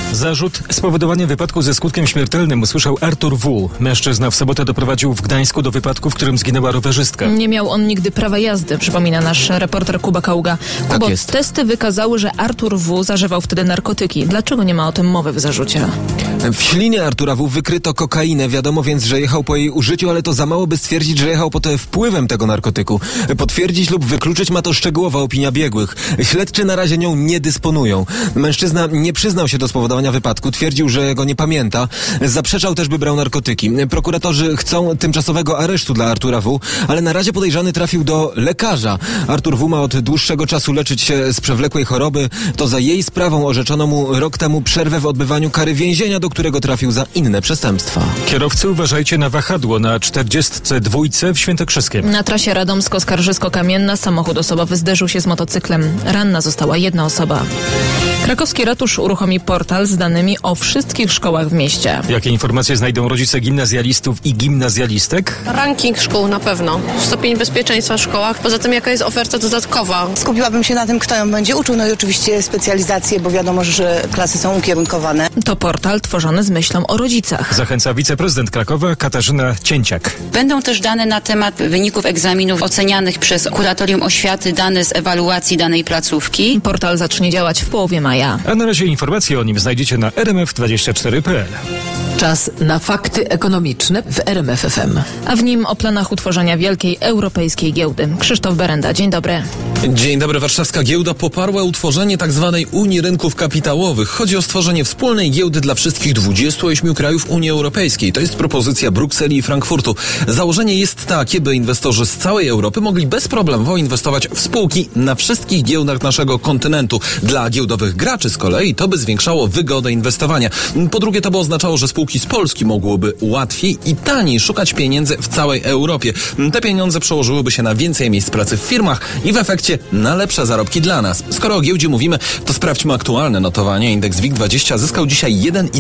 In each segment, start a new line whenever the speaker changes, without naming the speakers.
Zarzut spowodowania wypadku ze skutkiem śmiertelnym usłyszał Artur W. Mężczyzna w sobotę doprowadził w Gdańsku do wypadku, w którym zginęła rowerzystka.
Nie miał on nigdy prawa jazdy, przypomina nasz reporter Kuba Kaługa. Kubo,
Tak jest.
testy wykazały, że Artur W. zażywał wtedy narkotyki. Dlaczego nie ma o tym mowy w zarzucie?
W ślinie Artura W. wykryto kokainę. Wiadomo więc, że jechał po jej użyciu, ale to za mało, by stwierdzić, że jechał pod wpływem tego narkotyku. Potwierdzić lub wykluczyć ma to szczegółowa opinia biegłych. Śledczy na razie nią nie dysponują. Mężczyzna nie przyznał się do spowodowania wypadku, twierdził, że go nie pamięta. Zaprzeczał też, by brał narkotyki. Prokuratorzy chcą tymczasowego aresztu dla Artura W., ale na razie podejrzany trafił do lekarza. Artur W. ma od dłuższego czasu leczyć się z przewlekłej choroby. To za jej sprawą orzeczono mu rok temu przerwę w odbywaniu kary więzienia, do którego trafił za inne przestępstwa.
Kierowcy, uważajcie na wahadło na 42 w Świętokrzyskiem.
Na trasie Radomsko-Skarżysko-Kamienna samochód osobowy zderzył się z motocyklem. Ranna została jedna osoba. Krakowski ratusz uruchomi portal z danymi o wszystkich szkołach w mieście.
Jakie informacje znajdą rodzice gimnazjalistów i gimnazjalistek?
Ranking szkół na pewno. Stopień bezpieczeństwa w szkołach. Poza tym jaka jest oferta dodatkowa.
Skupiłabym się na tym, kto ją będzie uczył, no i oczywiście specjalizacje, bo wiadomo, że klasy są ukierunkowane.
To portal tworzony z myślą o rodzicach.
Zachęca wiceprezydent Krakowa Katarzyna Cięciak.
Będą też dane na temat wyników egzaminów ocenianych przez Kuratorium Oświaty, dane z ewaluacji danej placówki.
Portal zacznie działać w połowie maja.
A na razie informacje o nim znajdziecie na rmf24.pl.
Czas na fakty ekonomiczne w RMF FM.
A w nim o planach utworzenia wielkiej europejskiej giełdy. Krzysztof Berenda, dzień dobry.
Dzień dobry. Warszawska Giełda poparła utworzenie tzw. Unii Rynków Kapitałowych. Chodzi o stworzenie wspólnej giełdy dla wszystkich 28 krajów Unii Europejskiej. To jest propozycja Brukseli i Frankfurtu. Założenie jest takie, by inwestorzy z całej Europy mogli bezproblemowo inwestować w spółki na wszystkich giełdach naszego kontynentu. Dla giełdowych graczy z kolei to by zwiększało wygodę inwestowania. Po drugie, to by oznaczało, że spółki z Polski mogłyby łatwiej i taniej szukać pieniędzy w całej Europie. Te pieniądze przełożyłyby się na więcej miejsc pracy w firmach i w efekcie na lepsze zarobki dla nas. Skoro o giełdzie mówimy, to sprawdźmy aktualne notowanie. Indeks WIG20 zyskał dzisiaj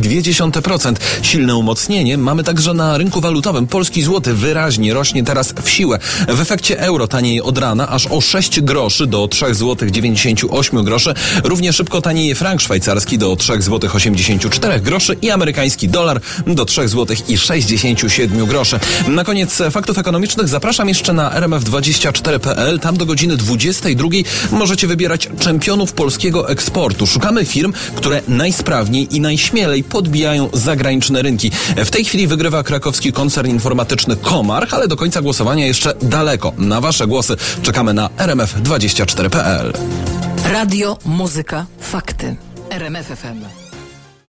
1,2%. Silne umocnienie mamy także na rynku walutowym. Polski złoty wyraźnie rośnie teraz w siłę. W efekcie euro tanieje od rana aż o 6 groszy do 3,98 zł. Równie szybko tanieje frank szwajcarski do 3,84 zł i amerykański dolar do 3,67 zł. Na koniec faktów ekonomicznych zapraszam jeszcze na rmf24.pl. Tam do godziny 22 możecie wybierać czempionów polskiego eksportu. Szukamy firm, które najsprawniej i najśmielej podbijają zagraniczne rynki. W tej chwili wygrywa krakowski koncern informatyczny Comarch, ale do końca głosowania jeszcze daleko. Na wasze głosy czekamy na rmf24.pl.
Radio, muzyka, fakty. RMF FM.